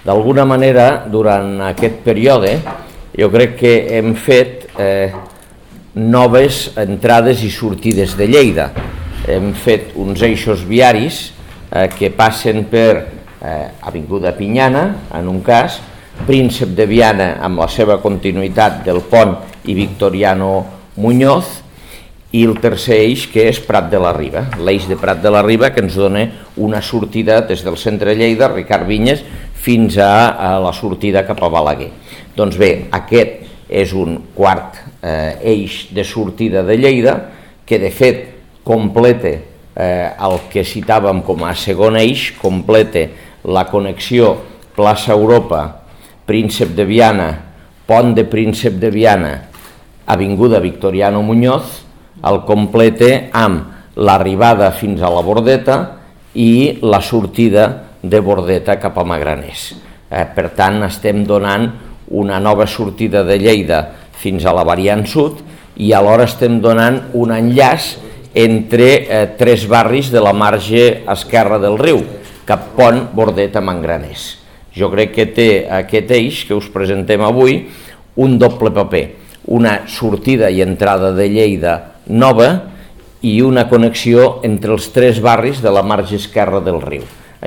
D'alguna manera, durant aquest període, jo crec que hem fet noves entrades i sortides de Lleida. Hem fet uns eixos viaris que passen per Avinguda Pinyana, en un cas, Príncep de Viana amb la seva continuïtat del Pont i Victoriano Muñoz, i el tercer eix que és Prat de la Riba, l'eix de Prat de la Riba, que ens dona una sortida des del centre de Lleida, Ricard Vinyes, fins a la sortida cap a Balaguer. Doncs bé, aquest és un quart eix de sortida de Lleida, que de fet completa el que citàvem com a segon eix, completa la connexió plaça Europa, Príncep de Viana, Pont de Príncep de Viana, Avinguda Victoriano Muñoz, el completa amb l'arribada fins a la Bordeta i la sortida de Bordeta cap a Magraners. Per tant, estem donant una nova sortida de Lleida fins a la variant sud i alhora estem donant un enllaç entre tres barris de la marge esquerra del riu, cap Pont, Bordeta, Magraners. Jo crec que té aquest eix que us presentem avui un doble paper, una sortida i entrada de Lleida nova i una connexió entre els tres barris de la marge esquerra del riu.